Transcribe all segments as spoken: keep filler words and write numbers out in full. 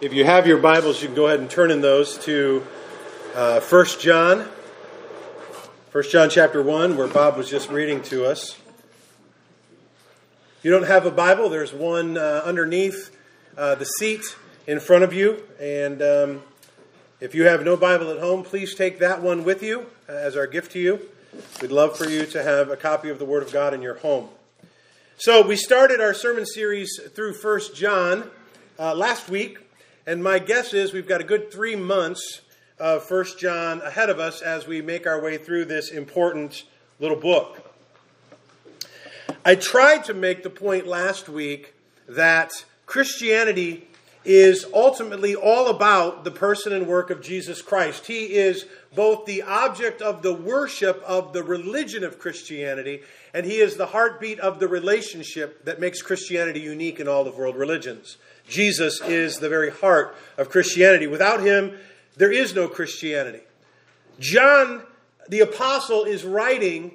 If you have your Bibles, you can go ahead and turn in those to uh, First John. First John chapter one, where Bob was just reading to us. If you don't have a Bible, there's one uh, underneath uh, the seat in front of you. And um, if you have no Bible at home, please take that one with you uh, as our gift to you. We'd love for you to have a copy of the Word of God in your home. So we started our sermon series through First John uh, last week. And my guess is we've got a good three months of First John ahead of us as we make our way through this important little book. I tried to make the point last week that Christianity is ultimately all about the person and work of Jesus Christ. He is both the object of the worship of the religion of Christianity, and he is the heartbeat of the relationship that makes Christianity unique in all of world religions. Jesus is the very heart of Christianity. Without him, there is no Christianity. John, the apostle, is writing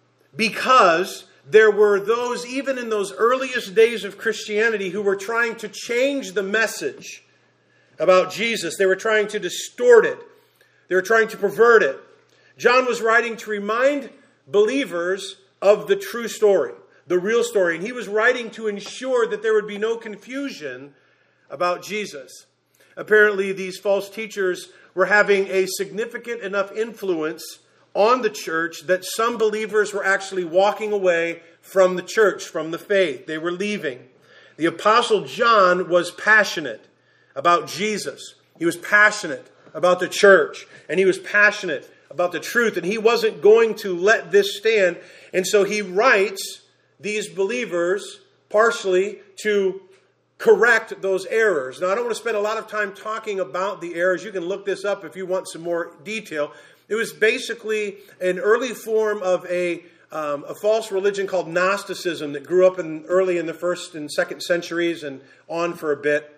because there were those, even in those earliest days of Christianity, who were trying to change the message about Jesus. They were trying to distort it. They were trying to pervert it. John was writing to remind believers of the true story, the real story. And he was writing to ensure that there would be no confusion about Jesus. Apparently, these false teachers were having a significant enough influence on the church that some believers were actually walking away from the church, from the faith. They were leaving. The Apostle John was passionate about Jesus. He was passionate about the church. And he was passionate about the truth. And he wasn't going to let this stand. And so he writes these believers partially to correct those errors. Now, I don't want to spend a lot of time talking about the errors. You can look this up if you want some more detail. It was basically an early form of a, um, a false religion called Gnosticism that grew up in early in the first and second centuries and on for a bit.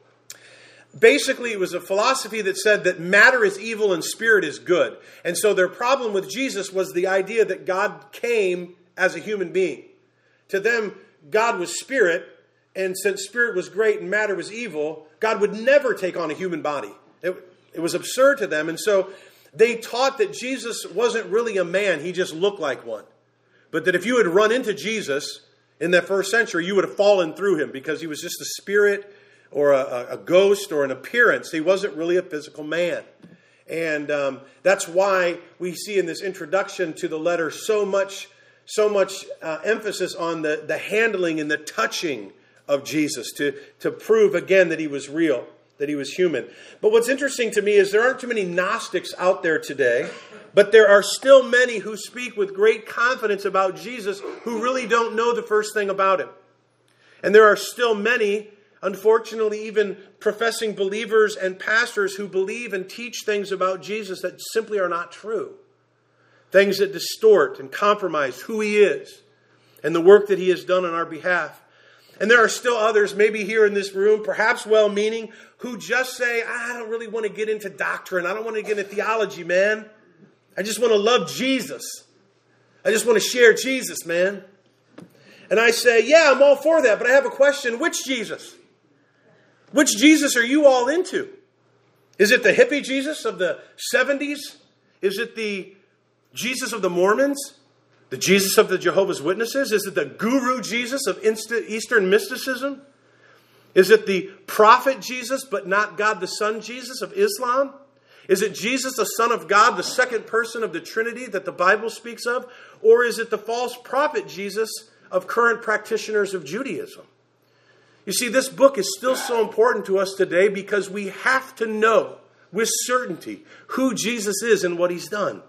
Basically, it was a philosophy that said that matter is evil and spirit is good. And so their problem with Jesus was the idea that God came as a human being. To them, God was spirit, and since spirit was great and matter was evil, God would never take on a human body. It, it was absurd to them, and so they taught that Jesus wasn't really a man, he just looked like one. But that if you had run into Jesus in that first century, you would have fallen through him because he was just a spirit or a, a ghost or an appearance. He wasn't really a physical man. And um, that's why we see in this introduction to the letter so much So much uh, emphasis on the, the handling and the touching of Jesus to, to prove again that he was real, that he was human. But what's interesting to me is there aren't too many Gnostics out there today, but there are still many who speak with great confidence about Jesus who really don't know the first thing about him. And there are still many, unfortunately, even professing believers and pastors who believe and teach things about Jesus that simply are not true. Things that distort and compromise who he is and the work that he has done on our behalf. And there are still others, maybe here in this room, perhaps well-meaning, who just say, I don't really want to get into doctrine. I don't want to get into theology, man. I just want to love Jesus. I just want to share Jesus, man. And I say, yeah, I'm all for that, but I have a question. Which Jesus? Which Jesus are you all into? Is it the hippie Jesus of the seventies? Is it the Jesus of the Mormons? The Jesus of the Jehovah's Witnesses? Is it the guru Jesus of Eastern mysticism? Is it the prophet Jesus, but not God the Son Jesus of Islam? Is it Jesus, the Son of God, the second person of the Trinity that the Bible speaks of? Or is it the false prophet Jesus of current practitioners of Judaism? You see, this book is still so important to us today because we have to know with certainty who Jesus is and what he's done.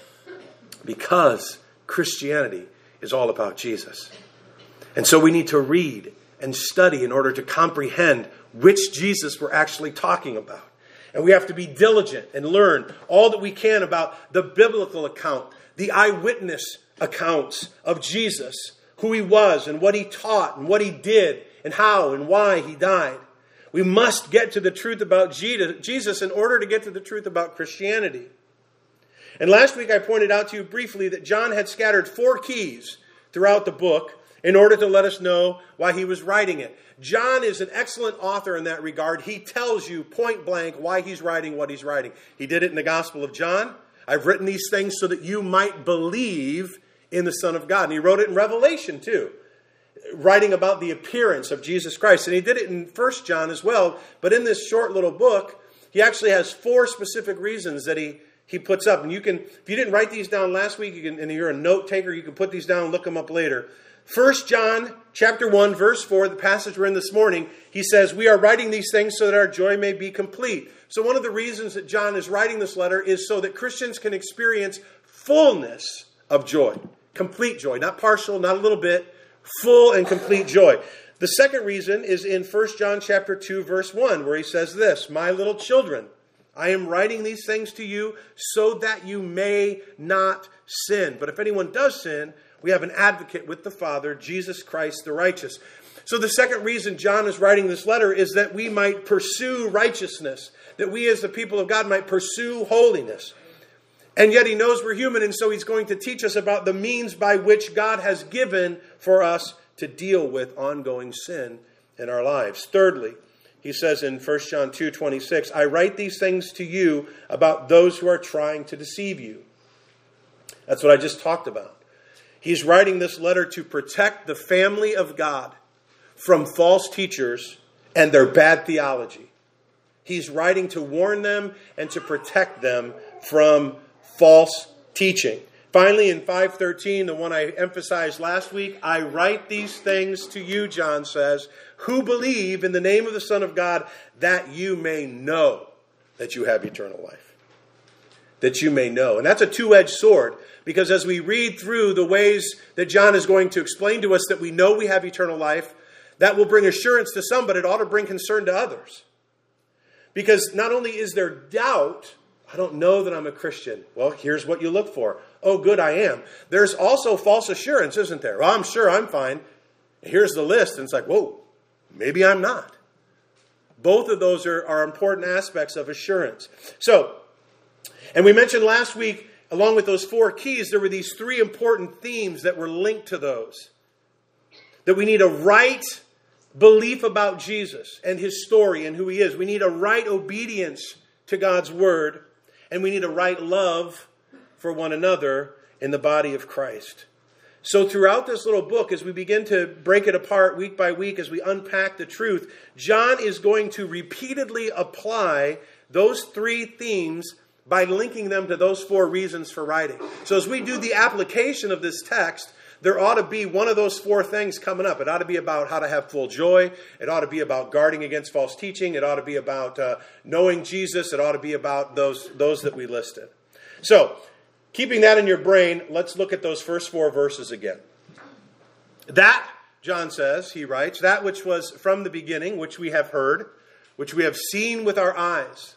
Because Christianity is all about Jesus. And so we need to read and study in order to comprehend which Jesus we're actually talking about. And we have to be diligent and learn all that we can about the biblical account, the eyewitness accounts of Jesus, who he was and what he taught and what he did and how and why he died. We must get to the truth about Jesus in order to get to the truth about Christianity. And last week I pointed out to you briefly that John had scattered four keys throughout the book in order to let us know why he was writing it. John is an excellent author in that regard. He tells you point blank why he's writing what he's writing. He did it in the Gospel of John. I've written these things so that you might believe in the Son of God. And he wrote it in Revelation too, writing about the appearance of Jesus Christ. And he did it in First John as well. But in this short little book, he actually has four specific reasons that he, he puts up. And you can, if you didn't write these down last week, you can, and you're a note taker, you can put these down and look them up later. First John chapter one, verse four, the passage we're in this morning, he says, we are writing these things so that our joy may be complete. So one of the reasons that John is writing this letter is so that Christians can experience fullness of joy. Complete joy, not partial, not a little bit, full and complete joy. The second reason is in First John chapter two, verse one, where he says this, my little children, I am writing these things to you so that you may not sin. But if anyone does sin, we have an advocate with the Father, Jesus Christ the righteous. So the second reason John is writing this letter is that we might pursue righteousness, that we as the people of God might pursue holiness. And yet he knows we're human, and so he's going to teach us about the means by which God has given for us to deal with ongoing sin in our lives. Thirdly, he says in First John two twenty-six, I write these things to you about those who are trying to deceive you. That's what I just talked about. He's writing this letter to protect the family of God from false teachers and their bad theology. He's writing to warn them and to protect them from false teaching. Finally, in five thirteen, the one I emphasized last week, I write these things to you, John says, who believe in the name of the Son of God, that you may know that you have eternal life. That you may know. And that's a two-edged sword. Because as we read through the ways that John is going to explain to us that we know we have eternal life, that will bring assurance to some, but it ought to bring concern to others. Because not only is there doubt, I don't know that I'm a Christian. Well, here's what you look for. Oh, good, I am. There's also false assurance, isn't there? Well, I'm sure I'm fine. Here's the list. And it's like, whoa, maybe I'm not. Both of those are, are important aspects of assurance. So, and we mentioned last week, along with those four keys, there were these three important themes that were linked to those. That we need a right belief about Jesus and his story and who he is. We need a right obedience to God's word. And we need a right love for one another in the body of Christ. So throughout this little book, as we begin to break it apart week by week, as we unpack the truth, John is going to repeatedly apply those three themes by linking them to those four reasons for writing. So as we do the application of this text, there ought to be one of those four things coming up. It ought to be about how to have full joy. It ought to be about guarding against false teaching. It ought to be about uh, knowing Jesus. It ought to be about those, those that we listed. So, keeping that in your brain, let's look at those first four verses again. That, John says, he writes, that which was from the beginning, which we have heard, which we have seen with our eyes,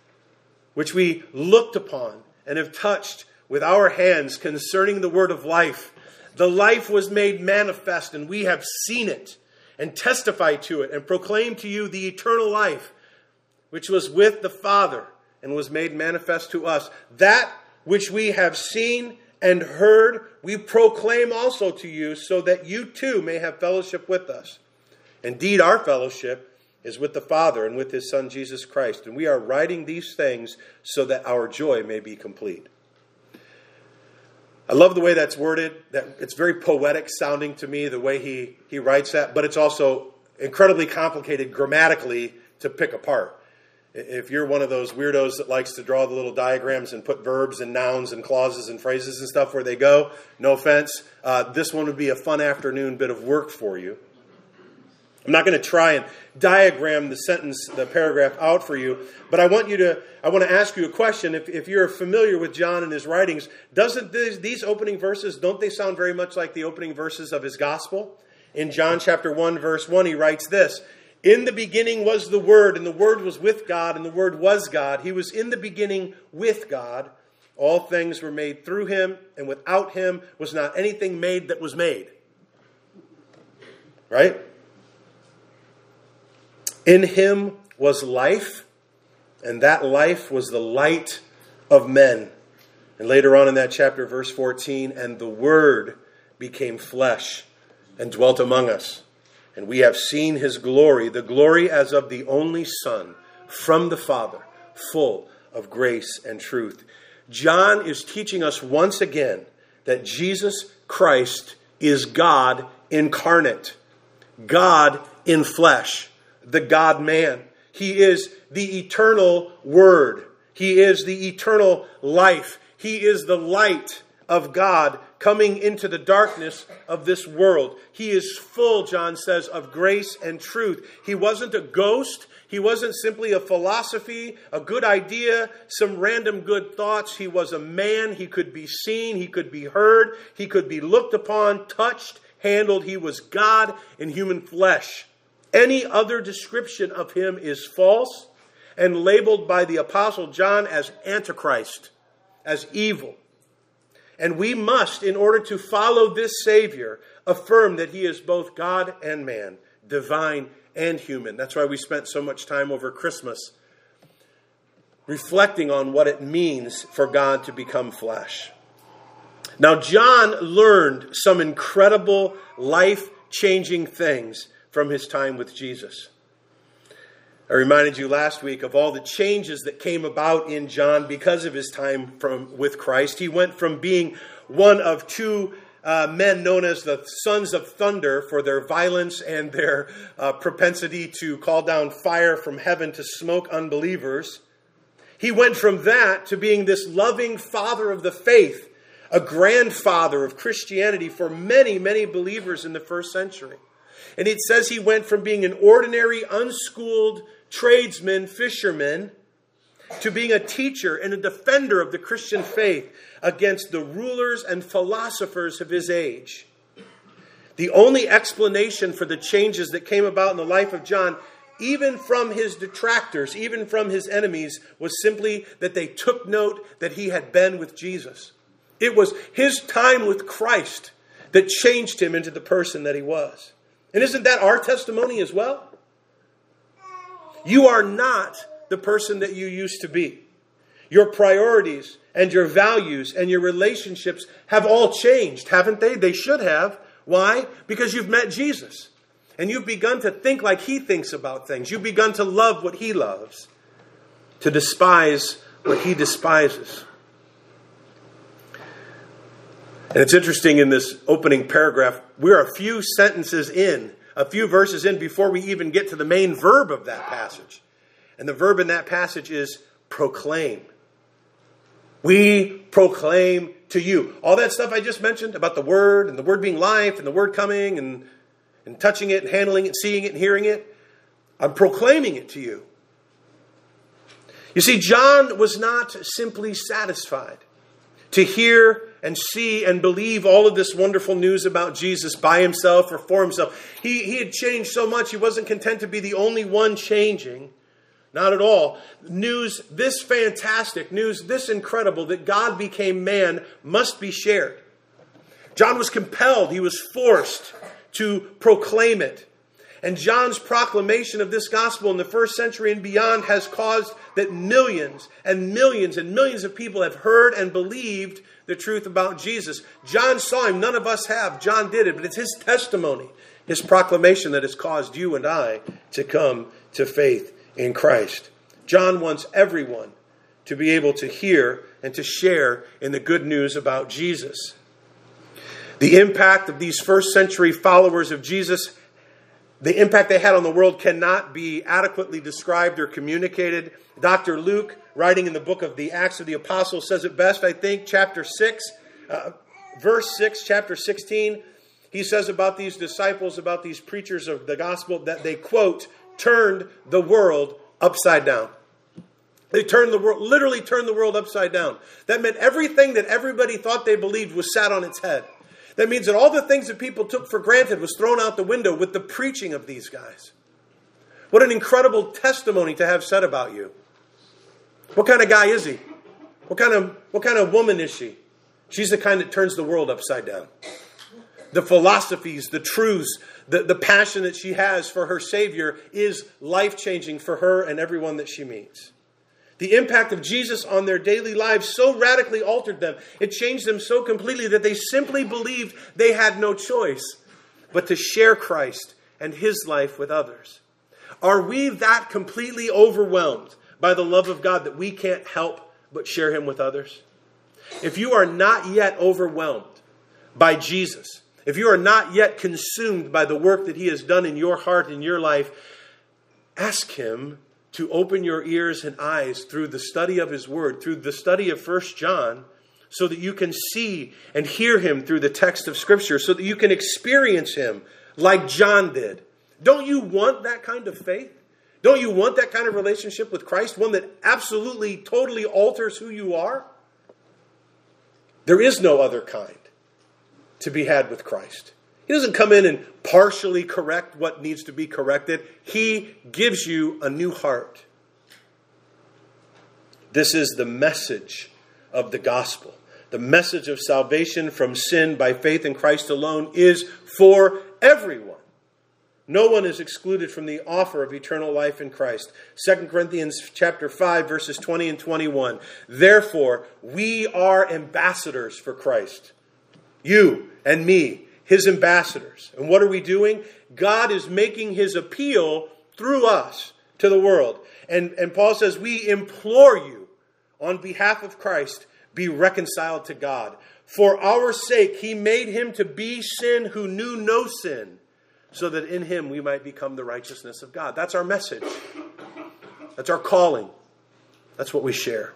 which we looked upon and have touched with our hands concerning the word of life. The life was made manifest, and we have seen it and testified to it and proclaimed to you the eternal life, which was with the Father and was made manifest to us. That which we have seen and heard, we proclaim also to you, so that you too may have fellowship with us. Indeed, our fellowship is with the Father and with his Son, Jesus Christ. And we are writing these things so that our joy may be complete. I love the way that's worded. That it's very poetic sounding to me, the way he, he writes that. But it's also incredibly complicated grammatically to pick apart. If you're one of those weirdos that likes to draw the little diagrams and put verbs and nouns and clauses and phrases and stuff where they go, no offense, uh, this one would be a fun afternoon bit of work for you. I'm not going to try and diagram the sentence, the paragraph out for you, but I want you to, I want to ask you a question. If, if you're familiar with John and his writings, doesn't these, these opening verses, don't they sound very much like the opening verses of his gospel? In John chapter one, verse one, he writes this, in the beginning was the Word, and the Word was with God, and the Word was God. He was in the beginning with God. All things were made through him, and without him was not anything made that was made. Right? In him was life, and that life was the light of men. And later on in that chapter, verse fourteen, and the Word became flesh and dwelt among us. And we have seen his glory, the glory as of the only Son from the Father, full of grace and truth. John is teaching us once again that Jesus Christ is God incarnate, God in flesh, the God-man. He is the eternal Word. He is the eternal life. He is the light of God coming into the darkness of this world. He is full, John says, of grace and truth. He wasn't a ghost. He wasn't simply a philosophy, a good idea, some random good thoughts. He was a man. He could be seen. He could be heard. He could be looked upon, touched, handled. He was God in human flesh. Any other description of him is false and labeled by the Apostle John as Antichrist, as evil. And we must, in order to follow this Savior, affirm that he is both God and man, divine and human. That's why we spent so much time over Christmas reflecting on what it means for God to become flesh. Now, John learned some incredible, life-changing things from his time with Jesus. I reminded you last week of all the changes that came about in John because of his time from with Christ. He went from being one of two uh, men known as the sons of thunder for their violence and their uh, propensity to call down fire from heaven to smoke unbelievers. He went from that to being this loving father of the faith, a grandfather of Christianity for many, many believers in the first century. And it says he went from being an ordinary, unschooled tradesman, fisherman, to being a teacher and a defender of the Christian faith against the rulers and philosophers of his age. The only explanation for the changes that came about in the life of John, even from his detractors, even from his enemies, was simply that they took note that he had been with Jesus. It was his time with Christ that changed him into the person that he was. And isn't that our testimony as well? You are not the person that you used to be. Your priorities and your values and your relationships have all changed, haven't they? They should have. Why? Because you've met Jesus. And you've begun to think like he thinks about things. You've begun to love what he loves, to despise what he despises. And it's interesting in this opening paragraph, we're a few sentences in, a few verses in before we even get to the main verb of that passage. And the verb in that passage is proclaim. We proclaim to you. All that stuff I just mentioned about the Word and the Word being life and the Word coming and, and touching it and handling it, seeing it and hearing it. I'm proclaiming it to you. You see, John was not simply satisfied to hear and see and believe all of this wonderful news about Jesus by himself or for himself. He, he had changed so much, he wasn't content to be the only one changing. Not at all. News, this fantastic news, this incredible, that God became man must be shared. John was compelled, he was forced to proclaim it. And John's proclamation of this gospel in the first century and beyond has caused that millions and millions and millions of people have heard and believed the truth about Jesus. John saw him. None of us have. John did it. But it's his testimony, his proclamation that has caused you and I to come to faith in Christ. John wants everyone to be able to hear and to share in the good news about Jesus. The impact of these first century followers of Jesus, the impact they had on the world cannot be adequately described or communicated. Doctor Luke, writing in the book of the Acts of the Apostles, says it best, I think, chapter six, uh, verse six, chapter sixteen. He says about these disciples, about these preachers of the gospel, that they, quote, turned the world upside down. They turned the world, literally turned the world upside down. That meant everything that everybody thought they believed was sat on its head. That means that all the things that people took for granted was thrown out the window with the preaching of these guys. What an incredible testimony to have said about you. What kind of guy is he? What kind of, what kind of woman is she? She's the kind that turns the world upside down. The philosophies, the truths, the, the passion that she has for her Savior is life-changing for her and everyone that she meets. The impact of Jesus on their daily lives so radically altered them. It changed them so completely that they simply believed they had no choice. but to share Christ and his life with others? Are we that completely overwhelmed by the love of God that we can't help but share him with others? If you are not yet overwhelmed by Jesus, if you are not yet consumed by the work that he has done in your heart and your life, ask him to open your ears and eyes through the study of his word, through the study of First John, so that you can see and hear him through the text of Scripture, so that you can experience him like John did. Don't you want that kind of faith? Don't you want that kind of relationship with Christ? One that absolutely, totally alters who you are? There is no other kind to be had with Christ. He doesn't come in and partially correct what needs to be corrected. He gives you a new heart. This is the message of the gospel. The message of salvation from sin by faith in Christ alone is for everyone. No one is excluded from the offer of eternal life in Christ. Second Corinthians chapter five, verses twenty and twenty-one. Therefore, we are ambassadors for Christ. You and me, his ambassadors. And what are we doing? God is making his appeal through us to the world. And, and Paul says, we implore you on behalf of Christ, be reconciled to God. For our sake, he made him to be sin who knew no sin, so that in him we might become the righteousness of God. That's our message. That's our calling. That's what we share.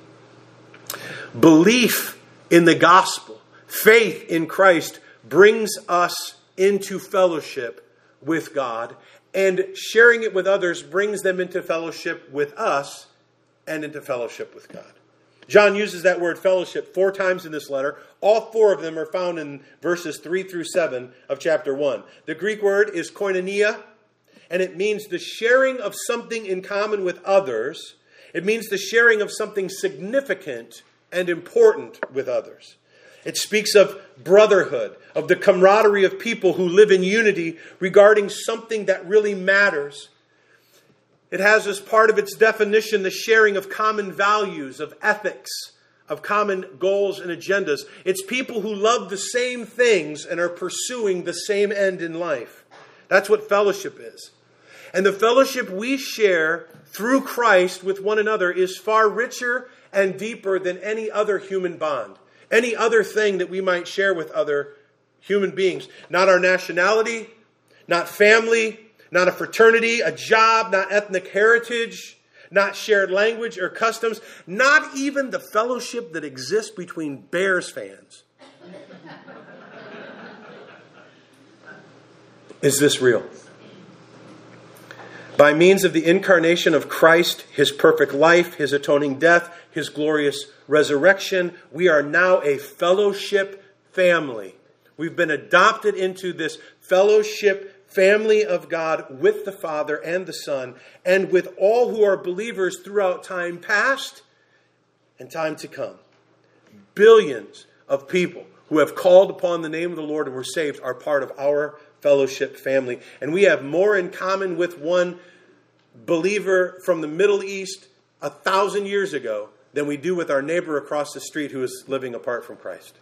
Belief in the gospel, faith in Christ, brings us into fellowship with God, and sharing it with others brings them into fellowship with us and into fellowship with God. John uses that word fellowship four times in this letter. All four of them are found in verses three through seven of chapter one. The Greek word is koinonia, and it means the sharing of something in common with others. It means the sharing of something significant and important with others. It speaks of brotherhood, of the camaraderie of people who live in unity regarding something that really matters. It has as part of its definition the sharing of common values, of ethics, of common goals and agendas. It's people who love the same things and are pursuing the same end in life. That's what fellowship is. And the fellowship we share through Christ with one another is far richer and deeper than any other human bond, any other thing that we might share with other human beings. Not our nationality, not family, not a fraternity, a job, not ethnic heritage, not shared language or customs, not even the fellowship that exists between Bears fans. Is this real? By means of the incarnation of Christ, his perfect life, his atoning death, his glorious resurrection, we are now a fellowship family. We've been adopted into this fellowship family of God with the Father and the Son, and with all who are believers throughout time past and time to come. Billions of people who have called upon the name of the Lord and were saved are part of our fellowship family. And we have more in common with one believer from the Middle East a thousand years ago than we do with our neighbor across the street who is living apart from Christ.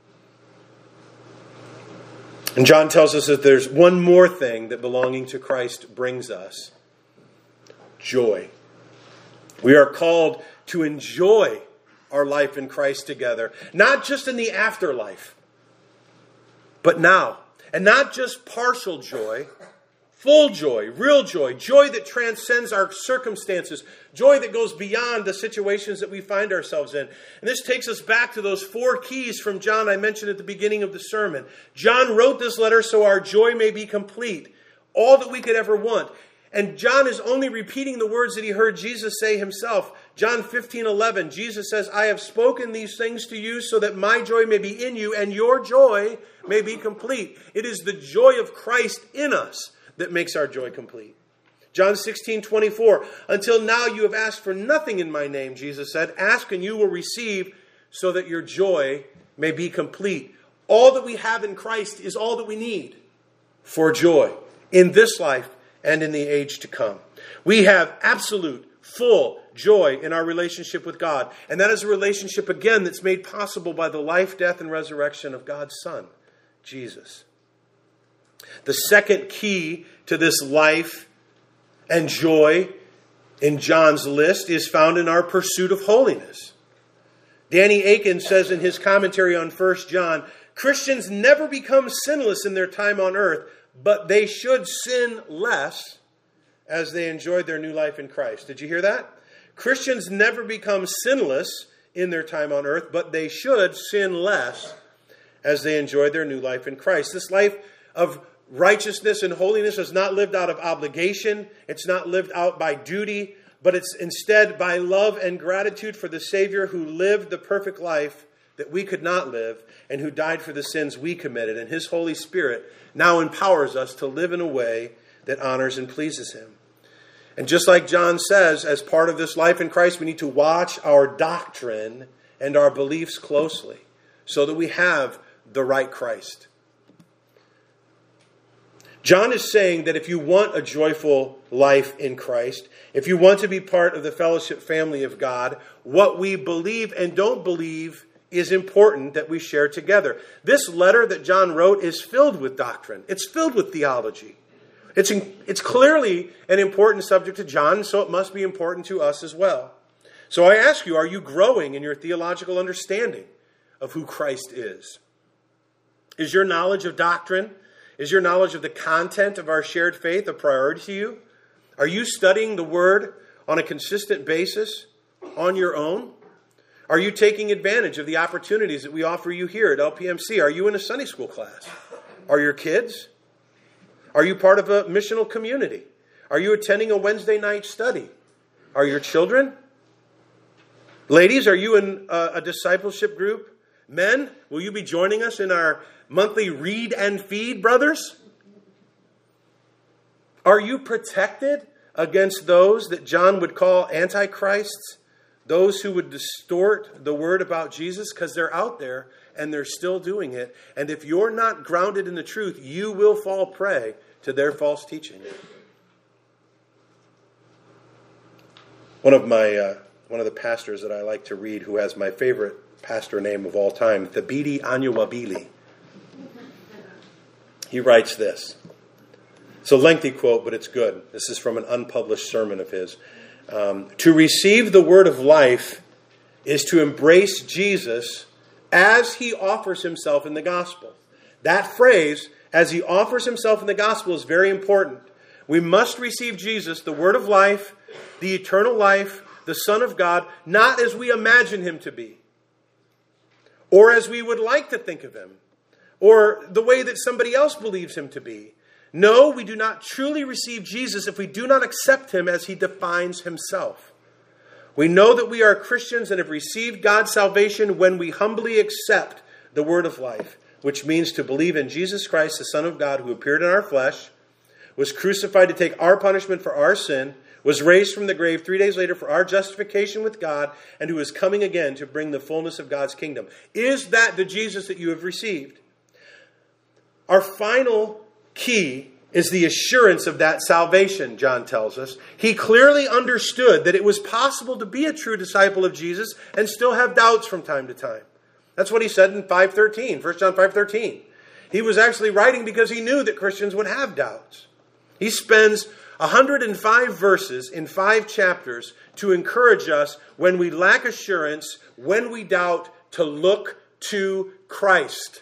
And John tells us that there's one more thing that belonging to Christ brings us. Joy. We are called to enjoy our life in Christ together. Not just in the afterlife, but now. And not just partial joy, full joy, real joy. Joy that transcends our circumstances. Joy that goes beyond the situations that we find ourselves in. And this takes us back to those four keys from John I mentioned at the beginning of the sermon. John wrote this letter so our joy may be complete. All that we could ever want. And John is only repeating the words that he heard Jesus say himself. John fifteen eleven, Jesus says, I have spoken these things to you so that my joy may be in you and your joy may be complete. It is the joy of Christ in us that makes our joy complete. John sixteen twenty-four, until now you have asked for nothing in my name, Jesus said. Ask and you will receive so that your joy may be complete. All that we have in Christ is all that we need for joy in this life and in the age to come. We have absolute, full joy in our relationship with God. And that is a relationship, again, that's made possible by the life, death, and resurrection of God's Son, Jesus. The second key to this life and joy in John's list is found in our pursuit of holiness. Danny Akin says in his commentary on First John, Christians never become sinless in their time on earth, but they should sin less as they enjoyed their new life in Christ. Did you hear that? Christians never become sinless in their time on earth, but they should sin less as they enjoyed their new life in Christ. This life of righteousness and holiness is not lived out of obligation. It's not lived out by duty, but it's instead by love and gratitude for the Savior who lived the perfect life that we could not live and who died for the sins we committed. And His Holy Spirit now empowers us to live in a way that honors and pleases Him. And just like John says, as part of this life in Christ, we need to watch our doctrine and our beliefs closely so that we have the right Christ. John is saying that if you want a joyful life in Christ, if you want to be part of the fellowship family of God, what we believe and don't believe is important that we share together. This letter that John wrote is filled with doctrine. It's filled with theology. It's, in, it's clearly an important subject to John, so it must be important to us as well. So I ask you, are you growing in your theological understanding of who Christ is? Is your knowledge of doctrine, is your knowledge of the content of our shared faith a priority to you? Are you studying the Word on a consistent basis on your own? Are you taking advantage of the opportunities that we offer you here at L P M C? Are you in a Sunday school class? Are your kids? Are you part of a missional community? Are you attending a Wednesday night study? Are your children? Ladies, are you in a, a discipleship group? Men, will you be joining us in our monthly read and feed, brothers? Are you protected against those that John would call antichrists? Those who would distort the word about Jesus, because they're out there and they're still doing it. And if you're not grounded in the truth, you will fall prey to their false teaching. One of my uh, one of the pastors that I like to read, who has my favorite pastor name of all time, Thabiti Anyawabili. He writes this. It's a lengthy quote, but it's good. This is from an unpublished sermon of his. Um, to receive the word of life is to embrace Jesus as He offers Himself in the gospel. That phrase, as He offers Himself in the gospel, is very important. We must receive Jesus, the word of life, the eternal life, the Son of God, not as we imagine Him to be, or as we would like to think of Him, or the way that somebody else believes Him to be. No, we do not truly receive Jesus if we do not accept Him as He defines Himself. We know that we are Christians and have received God's salvation when we humbly accept the word of life, which means to believe in Jesus Christ, the Son of God, who appeared in our flesh, was crucified to take our punishment for our sin, was raised from the grave three days later for our justification with God, and who is coming again to bring the fullness of God's kingdom. Is that the Jesus that you have received? Our final key is the assurance of that salvation, John tells us. He clearly understood that it was possible to be a true disciple of Jesus and still have doubts from time to time. That's what he said in five thirteen, First John five thirteen. He was actually writing because he knew that Christians would have doubts. He spends one hundred five verses in five chapters to encourage us when we lack assurance, when we doubt, to look to Christ.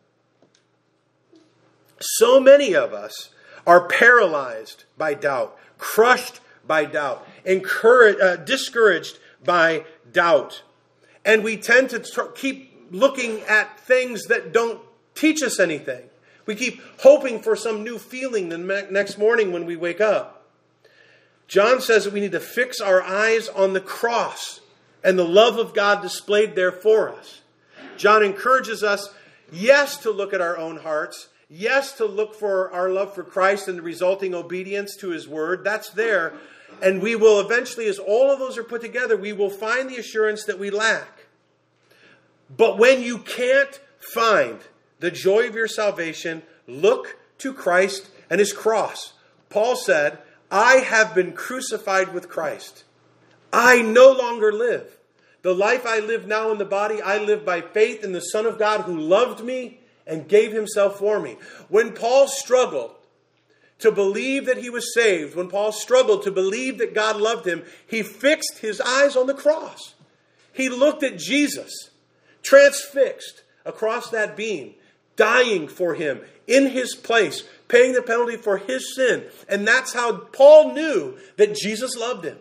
So many of us are paralyzed by doubt, crushed by doubt, encouraged, uh, discouraged by doubt. And we tend to tr- keep looking at things that don't teach us anything. We keep hoping for some new feeling the next morning when we wake up. John says that we need to fix our eyes on the cross and the love of God displayed there for us. John encourages us, yes, to look at our own hearts. Yes, to look for our love for Christ and the resulting obedience to His word. That's there. And we will eventually, as all of those are put together, we will find the assurance that we lack. But when you can't find the joy of your salvation, look to Christ and His cross. Paul said, I have been crucified with Christ. I no longer live. The life I live now in the body, I live by faith in the Son of God who loved me and gave himself for me. When Paul struggled to believe that he was saved, when Paul struggled to believe that God loved him, he fixed his eyes on the cross. He looked at Jesus, transfixed across that beam, dying for him in his place, paying the penalty for his sin. And that's how Paul knew that Jesus loved him.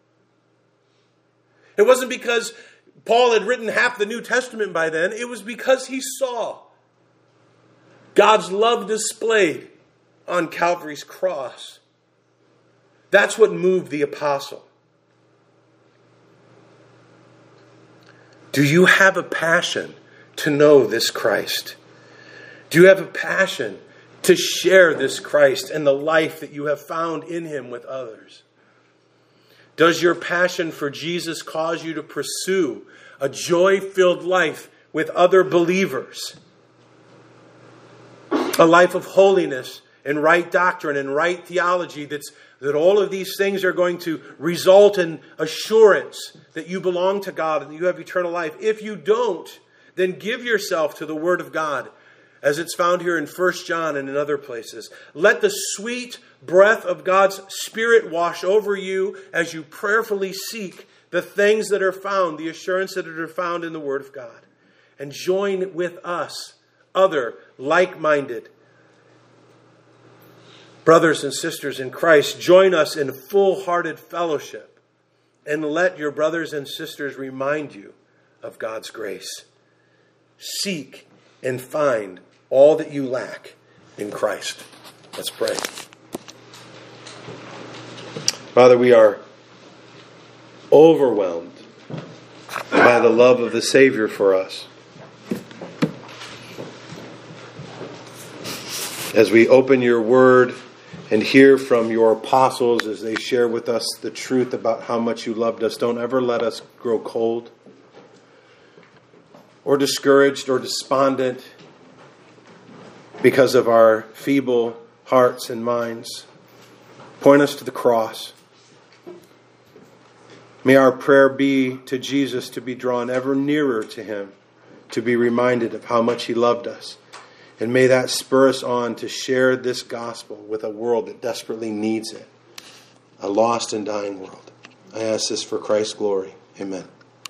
It wasn't because Paul had written half the New Testament by then. It was because he saw God's love displayed on Calvary's cross. That's what moved the apostle. Do you have a passion to know this Christ? Do you have a passion to share this Christ and the life that you have found in him with others? Does your passion for Jesus cause you to pursue a joy-filled life with other believers? A life of holiness and right doctrine and right theology that's, that all of these things are going to result in assurance that you belong to God and that you have eternal life. If you don't, then give yourself to the Word of God, as it's found here in First John and in other places. Let the sweet breath of God's Spirit wash over you as you prayerfully seek the things that are found, the assurance that are found in the Word of God. And join with us, other like-minded brothers and sisters in Christ. Join us in full-hearted fellowship. And let your brothers and sisters remind you of God's grace. Seek and find all that you lack in Christ. Let's pray. Father, we are overwhelmed by the love of the Savior for us. As we open your word and hear from your apostles as they share with us the truth about how much you loved us, don't ever let us grow cold or discouraged or despondent because of our feeble hearts and minds. Point us to the cross. May our prayer be to Jesus to be drawn ever nearer to him, to be reminded of how much he loved us. And may that spur us on to share this gospel with a world that desperately needs it, a lost and dying world. I ask this for Christ's glory. Amen.